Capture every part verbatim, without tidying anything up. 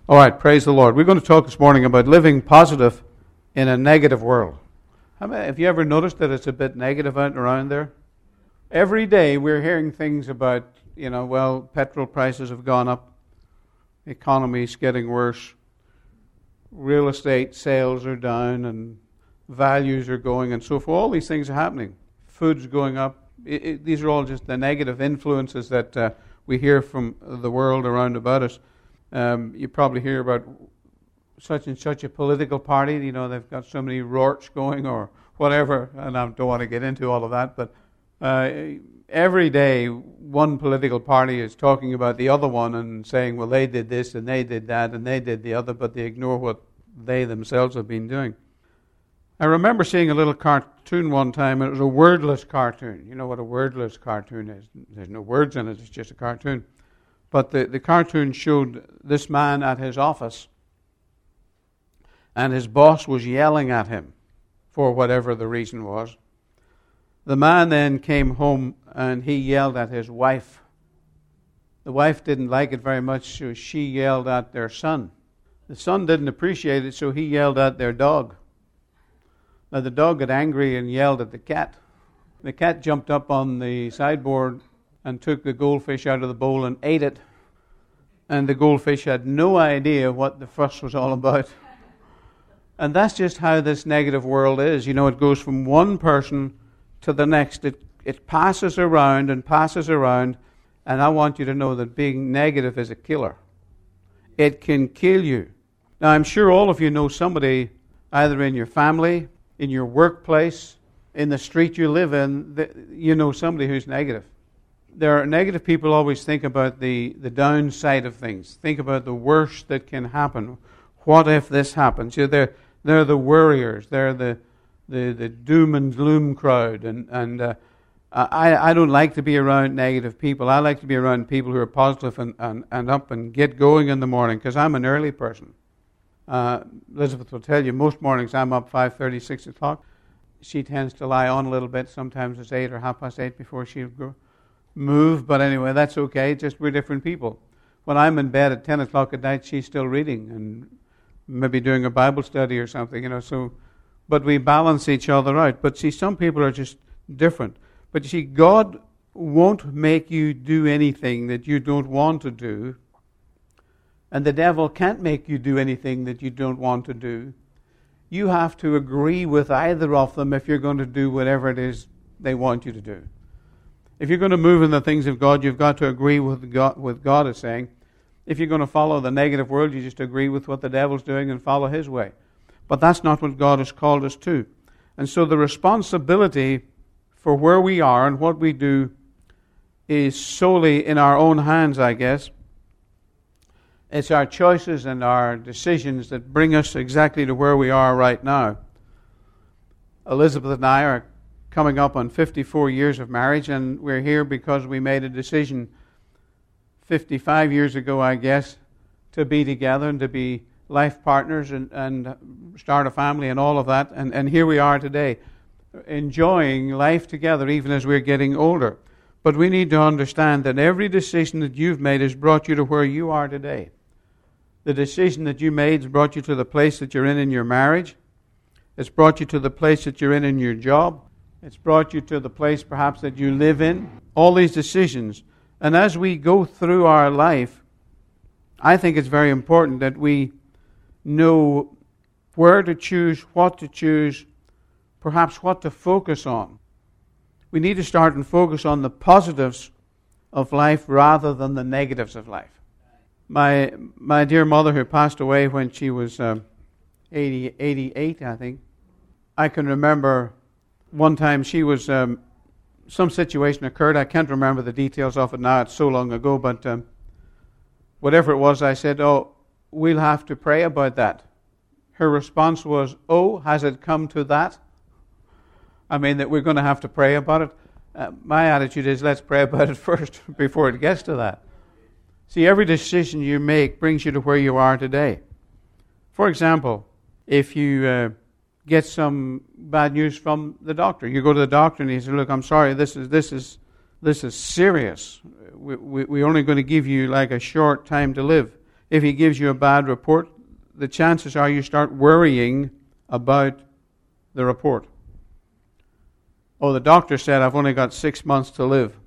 All right, praise the Lord. We're going to talk this morning about living positive in a negative world. How many, have you ever noticed that it's a bit negative out and around there? Every day we're hearing things about, you know, well, petrol prices have gone up, the economy's getting worse, real estate sales are down, and values are going, and so forth. All these things are happening. Food's going up. It, it, these are all just the negative influences that uh, we hear from the world around about us. Um, you probably hear about such and such a political party, you know, they've got so many rorts going or whatever, and I don't want to get into all of that, but uh, every day one political party is talking about the other one and saying, well, they did this and they did that and they did the other, but they ignore what they themselves have been doing. I remember seeing a little cartoon one time, and it was a wordless cartoon. You know what a wordless cartoon is? There's no words in it, it's just a cartoon. But the, the cartoon showed this man at his office, and his boss was yelling at him for whatever the reason was. The man then came home and he yelled at his wife. The wife didn't like it very much, so she yelled at their son. The son didn't appreciate it, so he yelled at their dog. Now the dog got angry and yelled at the cat. The cat jumped up on the sideboard and took the goldfish out of the bowl and ate it. And the goldfish had no idea what the fuss was all about. And that's just how this negative world is. You know, it goes from one person to the next. It, it passes around and passes around. And I want you to know that being negative is a killer. It can kill you. Now, I'm sure all of you know somebody, either in your family, in your workplace, in the street you live in, that you know somebody who's negative. There are negative people always think about the, the downside of things. Think about the worst that can happen. What if this happens? You know, they're, they're the worriers. They're the, the, the doom and gloom crowd. And, and uh, I, I don't like to be around negative people. I like to be around people who are positive and, and, and up and get going in the morning, because I'm an early person. Uh, Elizabeth will tell you, most mornings I'm up five thirty, six o'clock. She tends to lie on a little bit. Sometimes it's eight or half past eight before she'll go. Move, but anyway, that's okay. Just we're different people. When I'm in bed at ten o'clock at night, she's still reading and maybe doing a Bible study or something, you know. So, but we balance each other out. But see, some people are just different. But you see, God won't make you do anything that you don't want to do, and the devil can't make you do anything that you don't want to do. You have to agree with either of them if you're going to do whatever it is they want you to do. If you're going to move in the things of God, you've got to agree with God, with God is saying. If you're going to follow the negative world, you just agree with what the devil's doing and follow his way. But that's not what God has called us to. And so the responsibility for where we are and what we do is solely in our own hands, I guess. It's our choices and our decisions that bring us exactly to where we are right now. Elizabeth and I are coming up on fifty-four years of marriage, and we're here because we made a decision fifty-five years ago, I guess, to be together and to be life partners and, and start a family and all of that. And, and here we are today, enjoying life together even as we're getting older. But we need to understand that every decision that you've made has brought you to where you are today. The decision that you made has brought you to the place that you're in in your marriage. It's brought you to the place that you're in in your job. It's brought you to the place perhaps that you live in. All these decisions. And as we go through our life, I think it's very important that we know where to choose, what to choose, perhaps what to focus on. We need to start and focus on the positives of life rather than the negatives of life. My my dear mother, who passed away when she was um, eighty, eighty-eight, I think, I can remember one time she was, um, some situation occurred. I can't remember the details of it now. It's so long ago. But um, whatever it was, I said, oh, we'll have to pray about that. Her response was, oh, has it come to that? I mean, that we're going to have to pray about it. Uh, my attitude is, let's pray about it first before it gets to that. See, every decision you make brings you to where you are today. For example, if you uh, get some bad news from the doctor, you go to the doctor and he says, look, I'm sorry, this is this is this is serious. We, we, we're only going to give you like a short time to live. if he gives you a bad report, the chances are you start worrying about the report. Oh, the doctor said I've only got six months to live.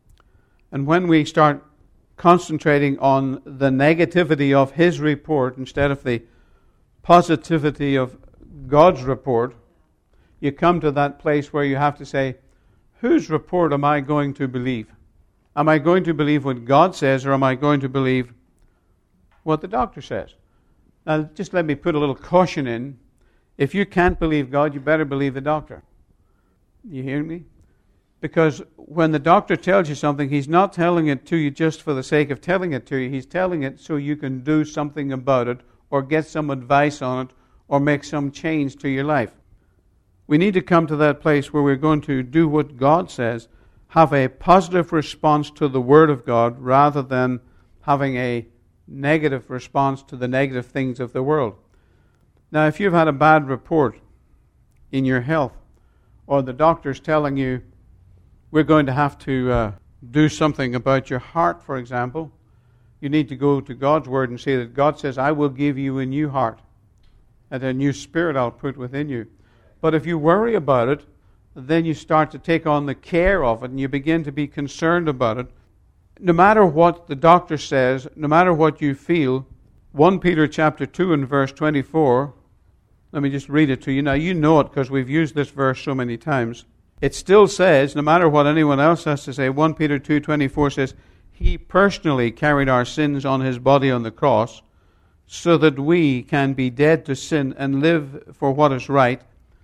And when we start concentrating on the negativity of his report instead of the positivity of God's report, you come to that place where you have to say, whose report am I going to believe? Am I going to believe what God says, or am I going to believe what the doctor says? Now, just let me put a little caution in. If you can't believe God, you better believe the doctor. You hear me? Because when the doctor tells you something, he's not telling it to you just for the sake of telling it to you. He's telling it so you can do something about it, or get some advice on it, or make some change to your life. We need to come to that place where we're going to do what God says, have a positive response to the Word of God, rather than having a negative response to the negative things of the world. Now, if you've had a bad report in your health, or the doctor's telling you, we're going to have to uh, do something about your heart, for example, you need to go to God's Word and say that God says, I will give you a new heart, and a new spirit I'll put within you. But if you worry about it, then you start to take on the care of it, and you begin to be concerned about it. No matter what the doctor says, no matter what you feel, First Peter chapter two and verse twenty-four, let me just read it to you. Now, you know it because we've used this verse so many times. It still says, no matter what anyone else has to say, First Peter two twenty-four says, He personally carried our sins on His body on the cross, so that we can be dead to sin and live for what is right.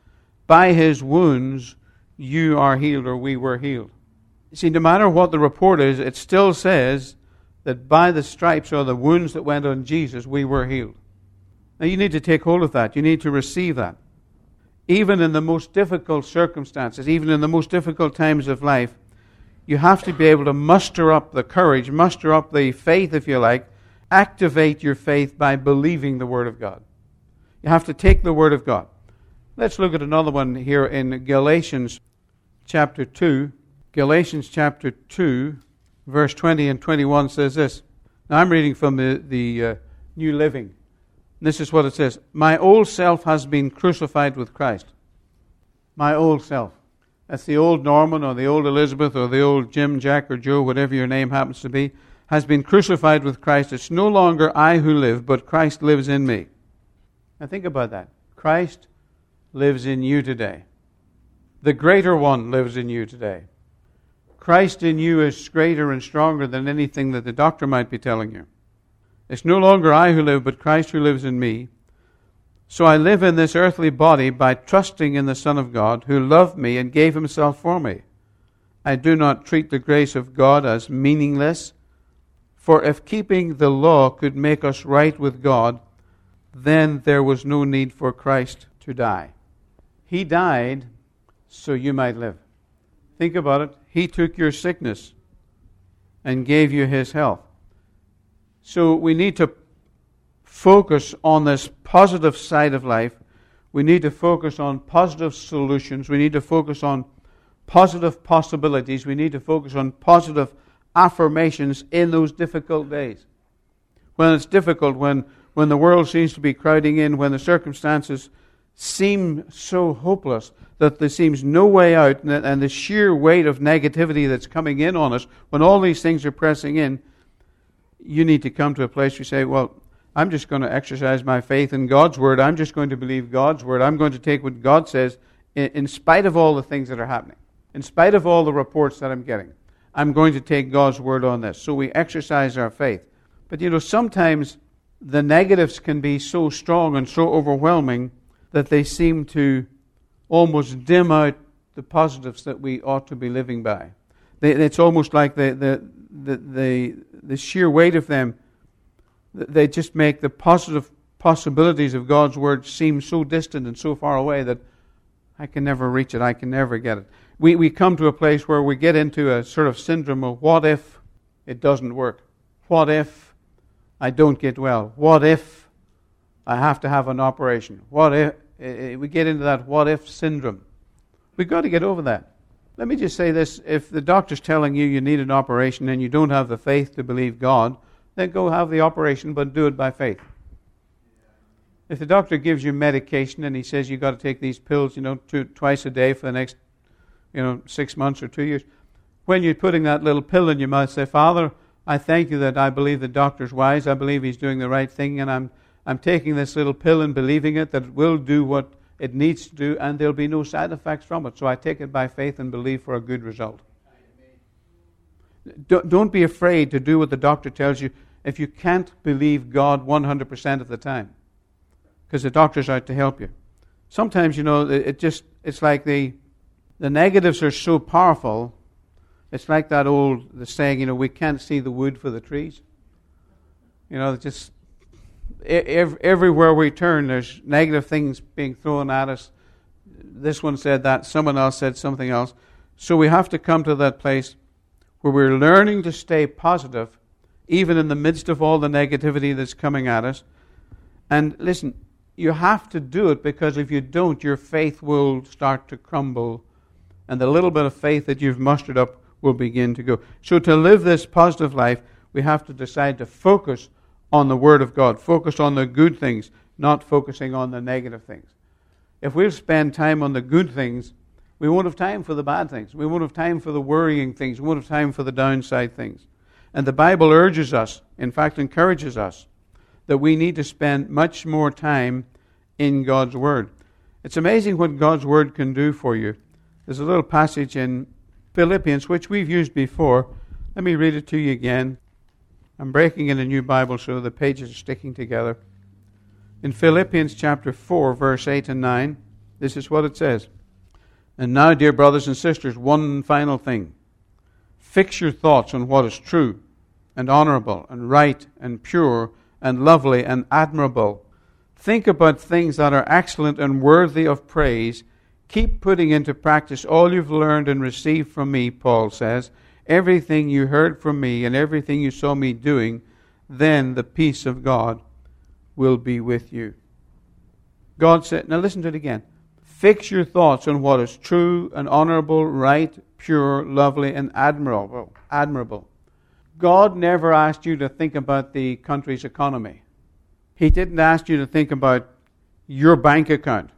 By His wounds you are healed, or we were healed. You see, no matter what the report is, it still says that by the stripes or the wounds that went on Jesus, we were healed. Now you need to take hold of that. You need to receive that. Even in the most difficult circumstances, even in the most difficult times of life, you have to be able to muster up the courage, muster up the faith, if you like, activate your faith by believing the Word of God. You have to take the Word of God. Let's look at another one here in Galatians chapter two. Galatians chapter two, verse twenty and twenty-one says this. Now I'm reading from the, the uh, New Living. This is what it says. My old self has been crucified with Christ. My old self. That's the old Norman or the old Elizabeth or the old Jim, Jack, or Joe, whatever your name happens to be, has been crucified with Christ. It's no longer I who live, but Christ lives in me. Now think about that. Christ lives in you today. The greater one lives in you today. Christ in you is greater and stronger than anything that the doctor might be telling you. It's no longer I who live, but Christ who lives in me. So I live in this earthly body by trusting in the Son of God, who loved me and gave Himself for me. I do not treat the grace of God as meaningless, for if keeping the law could make us right with God, then there was no need for Christ to die. He died so you might live. Think about it. He took your sickness and gave you His health. So we need to focus on this positive side of life. We need to focus on positive solutions. We need to focus on positive possibilities. We need to focus on positive affirmations in those difficult days. When it's difficult, when, when the world seems to be crowding in, when the circumstances seem so hopeless that there seems no way out, and, and the sheer weight of negativity that's coming in on us, when all these things are pressing in, you need to come to a place where you say, well, I'm just going to exercise my faith in God's Word. I'm just going to believe God's Word. I'm going to take what God says in, in spite of all the things that are happening. In spite of all the reports that I'm getting. I'm going to take God's Word on this. So we exercise our faith. But you know, sometimes the negatives can be so strong and so overwhelming that they seem to almost dim out the positives that we ought to be living by. They, it's almost like the, the, the, the, the sheer weight of them, they just make the positive possibilities of God's Word seem so distant and so far away that I can never reach it, I can never get it. We, we come to a place where we get into a sort of syndrome of what if it doesn't work? What if I don't get well? What if I have to have an operation? What if we get into that what if syndrome? We've got to get over that. Let me just say this. If the doctor's telling you you need an operation and you don't have the faith to believe God, then go have the operation, but do it by faith. If the doctor gives you medication and he says you've got to take these pills, you know, two, twice a day for the next, you know, six months or two years, when you're putting that little pill in your mouth, say, Father, I thank you that I believe the doctor's wise. I believe he's doing the right thing, and I'm I'm taking this little pill and believing it, that it will do what it needs to do, and there'll be no side effects from it. So I take it by faith and believe for a good result. Don't, don't be afraid to do what the doctor tells you if you can't believe God one hundred percent of the time, because the doctor's out to help you. Sometimes, you know, it just, it's like the the negatives are so powerful. It's like that old the saying, you know, we can't see the wood for the trees. You know, just ev- everywhere we turn, there's negative things being thrown at us. This one said that, someone else said something else. So we have to come to that place where we're learning to stay positive, even in the midst of all the negativity that's coming at us. And listen, you have to do it, because if you don't, your faith will start to crumble, and the little bit of faith that you've mustered up will begin to go. So to live this positive life, we have to decide to focus on the Word of God, focus on the good things, not focusing on the negative things. If we'll spend time on the good things, we won't have time for the bad things. We won't have time for the worrying things. We won't have time for the downside things. And the Bible urges us, in fact encourages us, that we need to spend much more time in God's Word. It's amazing what God's Word can do for you. There's a little passage in Philippians, which we've used before. Let me read it to you again. I'm breaking in a new Bible, so the pages are sticking together. In Philippians chapter four, verse eight and nine, this is what it says. And now, dear brothers and sisters, one final thing. Fix your thoughts on what is true and honorable and right and pure and lovely and admirable. Think about things that are excellent and worthy of praise. Keep putting into practice all you've learned and received from me, Paul says. Everything you heard from me and everything you saw me doing, then the peace of God will be with you. God said, now listen to it again. Fix your thoughts on what is true and honorable, right, pure, lovely, and admirable. Admirable. God never asked you to think about the country's economy. He didn't ask you to think about your bank account.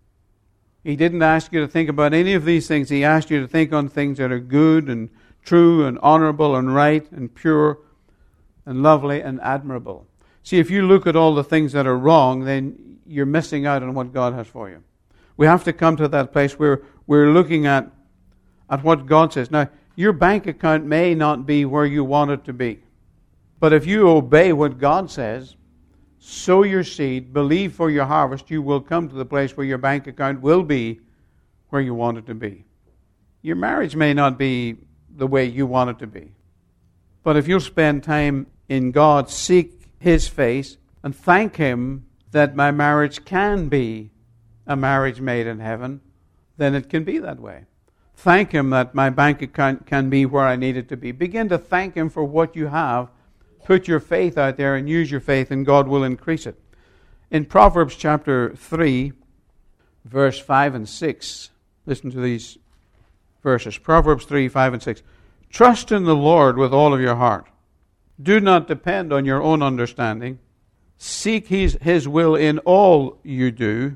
He didn't ask you to think about any of these things. He asked you to think on things that are good and true and honorable and right and pure and lovely and admirable. See, if you look at all the things that are wrong, then you're missing out on what God has for you. We have to come to that place where we're looking at, at what God says. Now, your bank account may not be where you want it to be. But if you obey what God says, sow your seed, believe for your harvest, you will come to the place where your bank account will be where you want it to be. Your marriage may not be the way you want it to be. But if you'll spend time in God, seek His face, and thank Him that my marriage can be a marriage made in heaven, then it can be that way. Thank Him that my bank account can be where I need it to be. Begin to thank Him for what you have. Put your faith out there and use your faith, and God will increase it. In Proverbs chapter three, verse five and six, listen to these verses. Proverbs three, five and six. Trust in the Lord with all of your heart. Do not depend on your own understanding. Seek His, His will in all you do,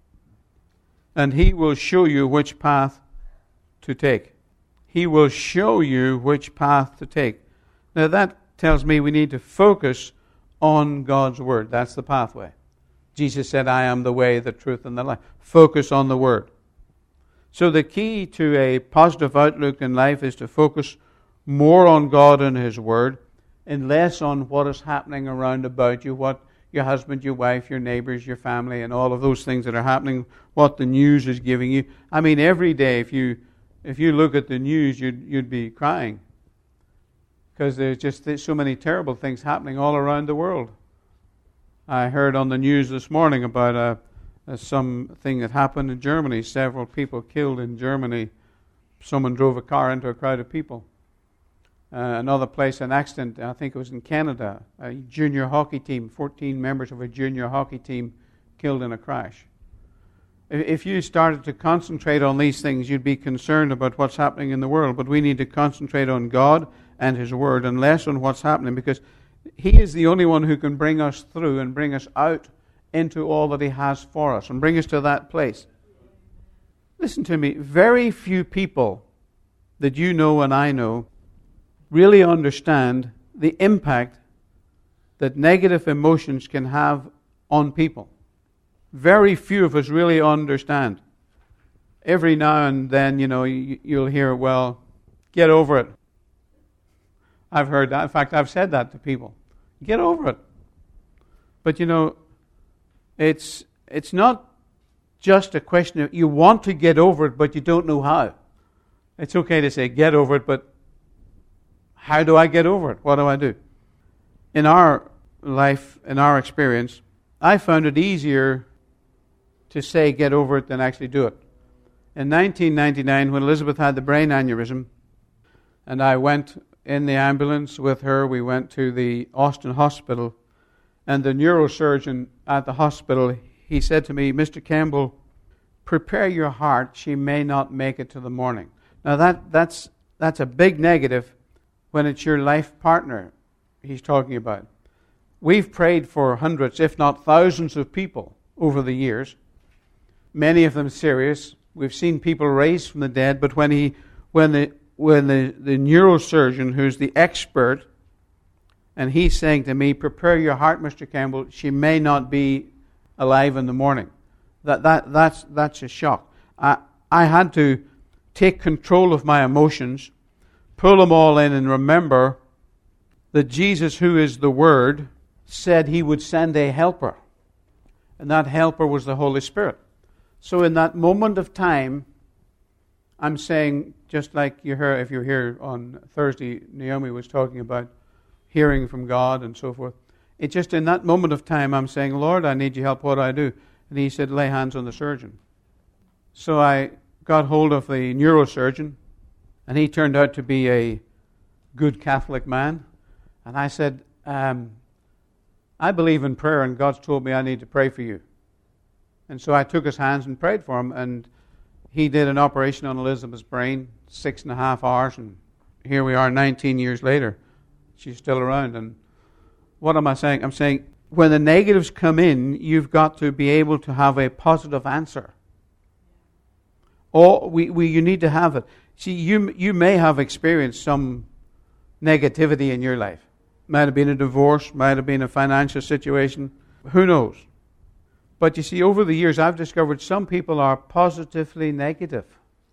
and He will show you which path to take. He will show you which path to take. Now that tells me we need to focus on God's Word. That's the pathway. Jesus said, I am the way, the truth, and the life. Focus on the Word. So the key to a positive outlook in life is to focus more on God and His Word, and less on what is happening around about you, what your husband, your wife, your neighbors, your family, and all of those things that are happening, what the news is giving you. I mean, every day, if you if you look at the news, you'd you'd be crying. Because there's just so many terrible things happening all around the world. I heard on the news this morning about a, a something that happened in Germany. Several people killed in Germany. Someone drove a car into a crowd of people. Uh, another place, an accident, I think it was in Canada. A junior hockey team, fourteen members of a junior hockey team killed in a crash. If you started to concentrate on these things, you'd be concerned about what's happening in the world. But we need to concentrate on God and His Word, and less on what's happening, because He is the only one who can bring us through and bring us out into all that He has for us and bring us to that place. Listen to me. Very few people that you know and I know really understand the impact that negative emotions can have on people. Very few of us really understand. Every now and then, you know, you'll hear, well, get over it. I've heard that. In fact, I've said that to people. Get over it. But, you know, it's it's not just a question of you want to get over it, but you don't know how. It's okay to say, get over it, but how do I get over it? What do I do? In our life, in our experience, I found it easier to say get over it than actually do it. In nineteen ninety-nine, when Elizabeth had the brain aneurysm, and I went in the ambulance with her, we went to the Austin Hospital, and the neurosurgeon at the hospital, he said to me, Mister Campbell, prepare your heart, she may not make it to the morning. Now that that's that's a big negative when it's your life partner he's talking about. We've prayed for hundreds, if not thousands of people over the years, many of them serious. We've seen people raised from the dead, but when he, when the when the, the neurosurgeon, who's the expert, and he's saying to me, prepare your heart, Mister Campbell, she may not be alive in the morning. That that that's that's a shock. I I had to take control of my emotions, pull them all in, and remember that Jesus, who is the Word, said He would send a helper. And that helper was the Holy Spirit. So in that moment of time, I'm saying, just like you heard, if you're here on Thursday, Naomi was talking about hearing from God and so forth. It just in that moment of time, I'm saying, Lord, I need your help. What do I do? And He said, lay hands on the surgeon. So I got hold of the neurosurgeon, and he turned out to be a good Catholic man. And I said, um, I believe in prayer, and God's told me I need to pray for you. And so I took his hands and prayed for him, and he did an operation on Elizabeth's brain, six and a half hours, and here we are nineteen years later. She's still around. And what am I saying? I'm saying when the negatives come in, you've got to be able to have a positive answer. Or we, we you need to have it. See, you you may have experienced some negativity in your life. Might have been a divorce, might have been a financial situation. Who knows? But you see, over the years, I've discovered some people are positively negative.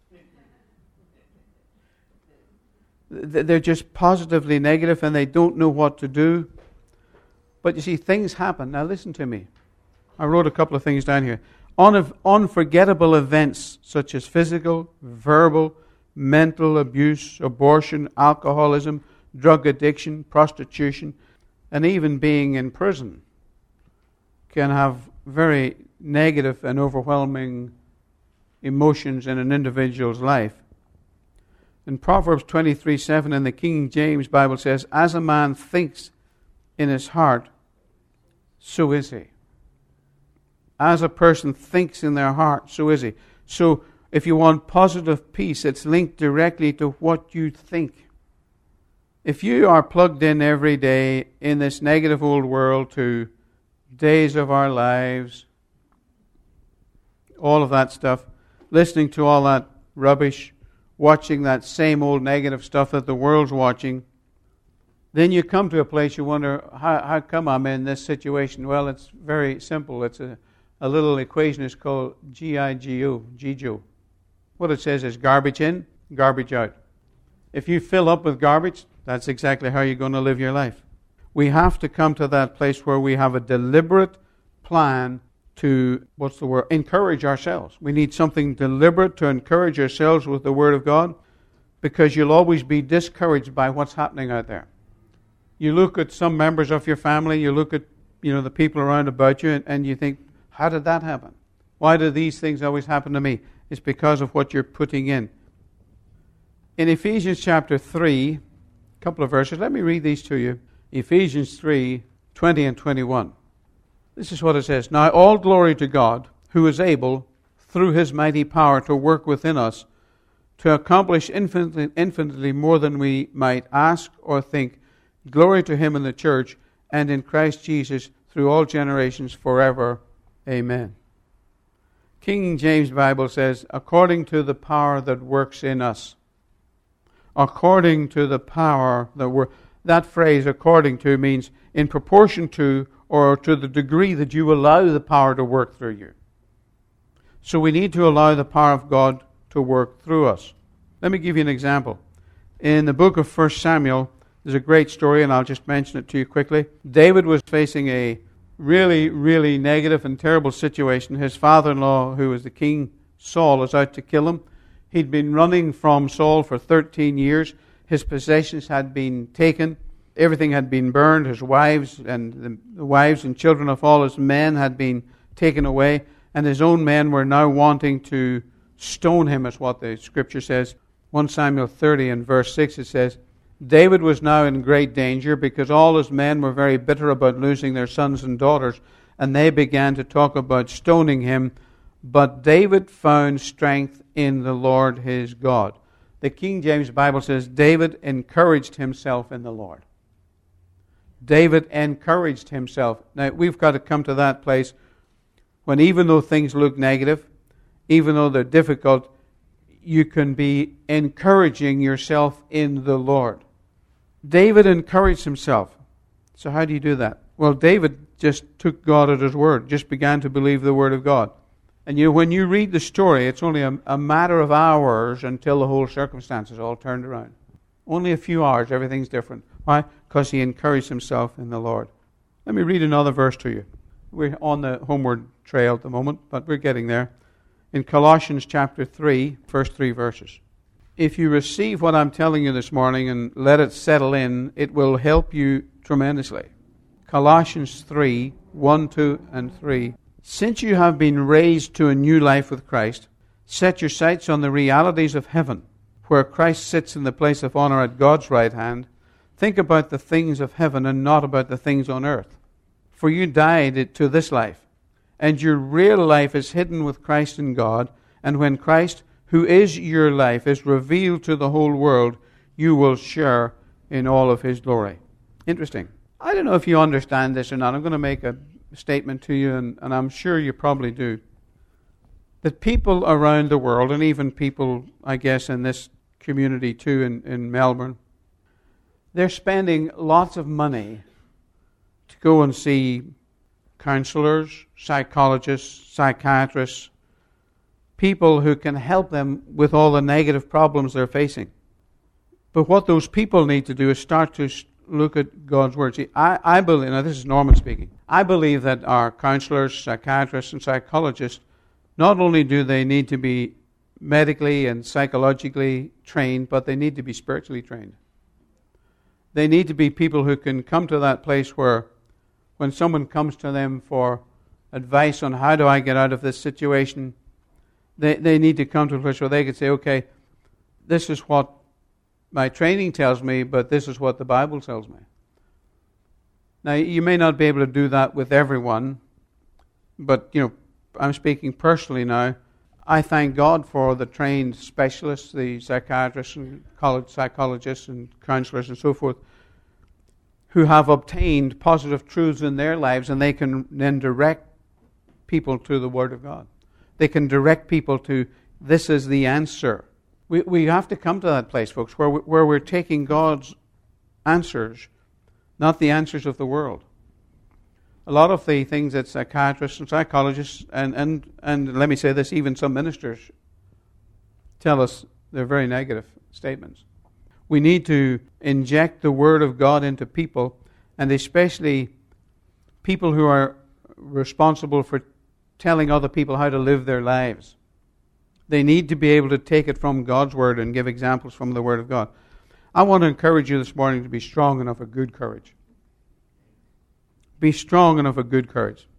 They're just positively negative and they don't know what to do. But you see, things happen. Now listen to me. I wrote a couple of things down here. Un- unforgettable events such as physical, verbal, mental abuse, abortion, alcoholism, drug addiction, prostitution, and even being in prison can have very negative and overwhelming emotions in an individual's life. In Proverbs twenty-three seven in the King James Bible says, as a man thinks in his heart, so is he. As a person thinks in their heart, so is he. So if you want positive peace, it's linked directly to what you think. If you are plugged in every day in this negative old world to days of our lives, all of that stuff, listening to all that rubbish, watching that same old negative stuff that the world's watching, then you come to a place you wonder, how, how come I'm in this situation? Well, it's very simple. It's a, a little equation. It's called G I G O, G I G O. What it says is garbage in, garbage out. If you fill up with garbage, that's exactly how you're going to live your life. We have to come to that place where we have a deliberate plan to, what's the word, encourage ourselves. We need something deliberate to encourage ourselves with the Word of God, because you'll always be discouraged by what's happening out there. You look at some members of your family, you look at, you know, the people around about you, and, and you think, how did that happen? Why do these things always happen to me? It's because of what you're putting in. In Ephesians chapter three, a couple of verses, let me read these to you. Ephesians three, twenty and twenty-one. This is what it says. Now all glory to God, who is able, through His mighty power, to work within us, to accomplish infinitely, infinitely more than we might ask or think. Glory to Him in the church and in Christ Jesus through all generations forever. Amen. King James Bible says, according to the power that works in us. According to the power that works. That phrase, according to, means in proportion to, or to the degree that you allow the power to work through you. So we need to allow the power of God to work through us. Let me give you an example. In the book of First Samuel, there's a great story, and I'll just mention it to you quickly. David was facing a really, really negative and terrible situation. His father-in-law, who was the king, Saul, is out to kill him. He'd been running from Saul for thirteen years. His possessions had been taken. Everything had been burned. His wives and the, the wives and children of all his men had been taken away. And his own men were now wanting to stone him, is what the scripture says. First Samuel thirty and verse six, it says, David was now in great danger because all his men were very bitter about losing their sons and daughters, and they began to talk about stoning him. But David found strength in the Lord his God. The King James Bible says David encouraged himself in the Lord. David encouraged himself. Now, we've got to come to that place when even though things look negative, even though they're difficult, you can be encouraging yourself in the Lord. David encouraged himself. So how do you do that? Well, David just took God at his word, just began to believe the word of God. And you know, when you read the story, it's only a, a matter of hours until the whole circumstances all turned around. Only a few hours, everything's different. Why? Because he encouraged himself in the Lord. Let me read another verse to you. We're on the homeward trail at the moment, but we're getting there. In Colossians chapter three, first three verses. If you receive what I'm telling you this morning and let it settle in, it will help you tremendously. Colossians three, one, two, and three. Since you have been raised to a new life with Christ, set your sights on the realities of heaven, where Christ sits in the place of honor at God's right hand. Think about the things of heaven and not about the things on earth. For you died to this life, and your real life is hidden with Christ in God. And when Christ, who is your life, is revealed to the whole world, you will share in all of his glory. Interesting. I don't know if you understand this or not. I'm going to make a statement to you, and, and I'm sure you probably do. That people around the world, and even people, I guess, in this community too, in, in Melbourne, they're spending lots of money to go and see counselors, psychologists, psychiatrists, people who can help them with all the negative problems they're facing. But what those people need to do is start to look at God's Word. See, I, I believe, now this is Norman speaking, I believe that our counselors, psychiatrists, and psychologists, not only do they need to be medically and psychologically trained, but they need to be spiritually trained. They need to be people who can come to that place where when someone comes to them for advice on how do I get out of this situation, they, they need to come to a place where they can say, okay, this is what my training tells me, but this is what the Bible tells me. Now, you may not be able to do that with everyone, but, you know, I'm speaking personally now. I thank God for the trained specialists, the psychiatrists and college psychologists and counselors and so forth, who have obtained positive truths in their lives, and they can then direct people to the Word of God. They can direct people to, this is the answer. We we have to come to that place, folks, where, we, where we're taking God's answers, not the answers of the world. A lot of the things that psychiatrists and psychologists, and, and, and let me say this, even some ministers tell us, they're very negative statements. We need to inject the Word of God into people, and especially people who are responsible for telling other people how to live their lives. They need to be able to take it from God's Word and give examples from the Word of God. I want to encourage you this morning to be strong enough of good courage. Be strong enough of good courage.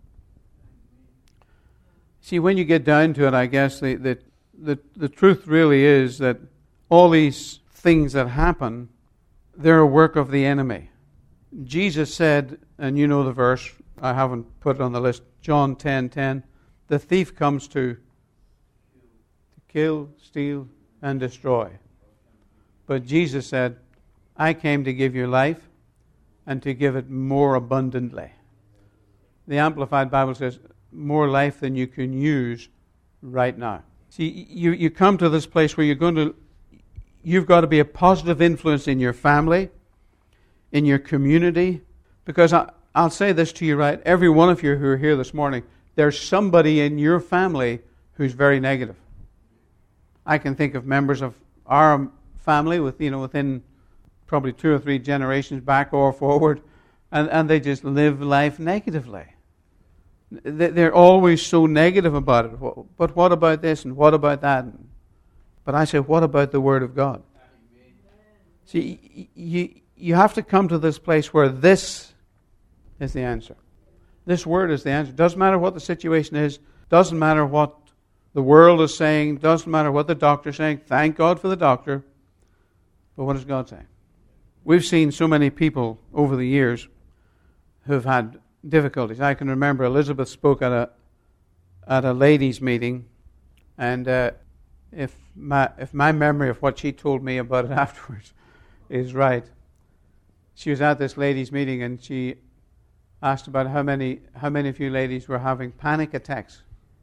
See, when you get down to it, I guess the, the, the, the truth really is that all these things that happen, they're a work of the enemy. Jesus said, and you know the verse, I haven't put it on the list, John ten ten, the thief comes to kill, steal, and destroy. But Jesus said, I came to give you life and to give it more abundantly. The Amplified Bible says, more life than you can use right now. See, you, you come to this place where you're going to, you've got to be a positive influence in your family, in your community, because I, I'll say this to you, right? Every one of you who are here this morning, there's somebody in your family who's very negative. I can think of members of our family with, you know, within probably two or three generations back or forward, and, and they just live life negatively. They're always so negative about it. But what about this and what about that? But I say, what about the Word of God? See, you, you have to come to this place where this is the answer. This Word is the answer. Doesn't matter what the situation is. Doesn't matter what the world is saying. Doesn't matter what the doctor is saying. Thank God for the doctor. But what does God say? We've seen so many people over the years who've had difficulties. I can remember Elizabeth spoke at a at a ladies' meeting, and uh, if my if my memory of what she told me about it afterwards is right, she was at this ladies' meeting and she asked about how many how many of you ladies were having panic attacks,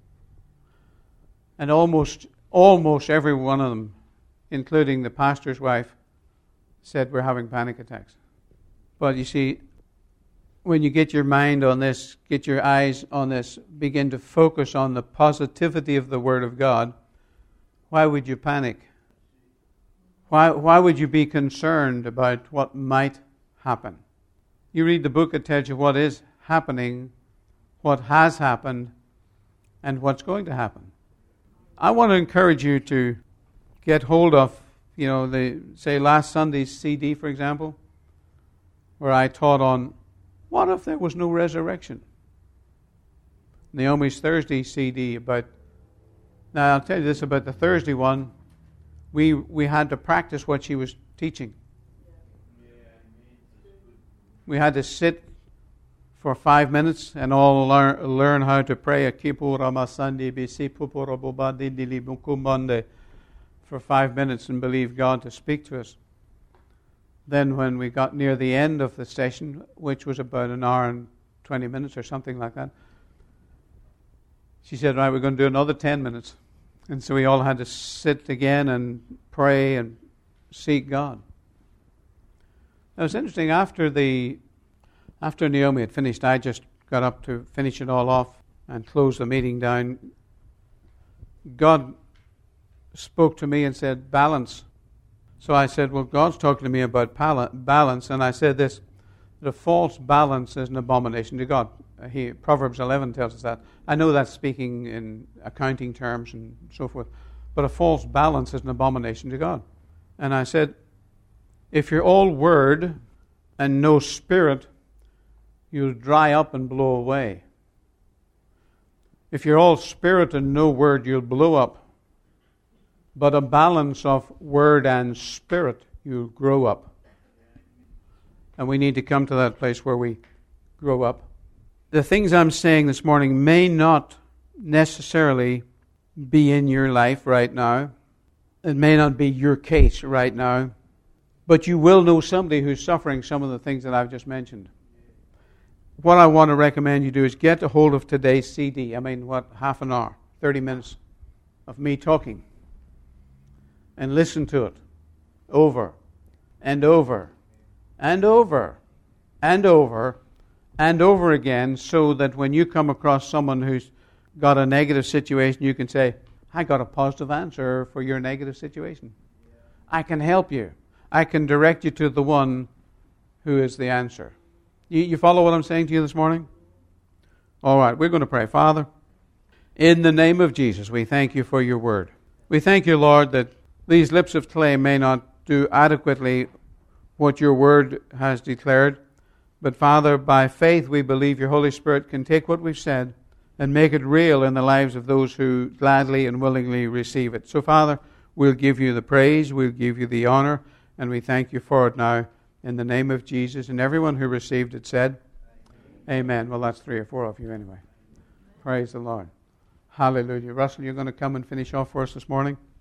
and almost almost every one of them, including the pastor's wife, said we're having panic attacks. But you see, when you get your mind on this, get your eyes on this, begin to focus on the positivity of the Word of God, why would you panic? Why, why would you be concerned about what might happen? You read the book, it tells you what is happening, what has happened, and what's going to happen. I want to encourage you to get hold of, you know, the, say last Sunday's C D, for example, where I taught on what if there was no resurrection? Naomi's Thursday C D about, now I'll tell you this about the Thursday one, we we had to practice what she was teaching. We had to sit for five minutes and all learn, learn how to pray for five minutes and believe God to speak to us. Then when we got near the end of the session, which was about an hour and twenty minutes or something like that, she said, right, we're going to do another ten minutes. And so we all had to sit again and pray and seek God. Now it's interesting, after the after Naomi had finished, I just got up to finish it all off and close the meeting down. God spoke to me and said, balance. So I said, well, God's talking to me about balance, and I said this, that a false balance is an abomination to God. He, Proverbs eleven tells us that. I know that's speaking in accounting terms and so forth, but a false balance is an abomination to God. And I said, if you're all word and no spirit, you'll dry up and blow away. If you're all spirit and no word, you'll blow up. But a balance of word and spirit, you'll grow up. And we need to come to that place where we grow up. The things I'm saying this morning may not necessarily be in your life right now. It may not be your case right now. But you will know somebody who's suffering some of the things that I've just mentioned. What I want to recommend you do is get a hold of today's C D. I mean, what, half an hour, thirty minutes of me talking. And listen to it over and over and over and over and over again, so that when you come across someone who's got a negative situation, you can say, I got a positive answer for your negative situation. I can help you. I can direct you to the one who is the answer. You, you follow what I'm saying to you this morning? All right, we're going to pray. Father, in the name of Jesus, we thank you for your word. We thank you, Lord, that these lips of clay may not do adequately what your word has declared. But Father, by faith we believe your Holy Spirit can take what we've said and make it real in the lives of those who gladly and willingly receive it. So Father, we'll give you the praise, we'll give you the honor, and we thank you for it now in the name of Jesus. And everyone who received it said, Amen. Amen. Well, that's three or four of you anyway. Praise the Lord. Hallelujah. Russell, you're going to come and finish off for us this morning?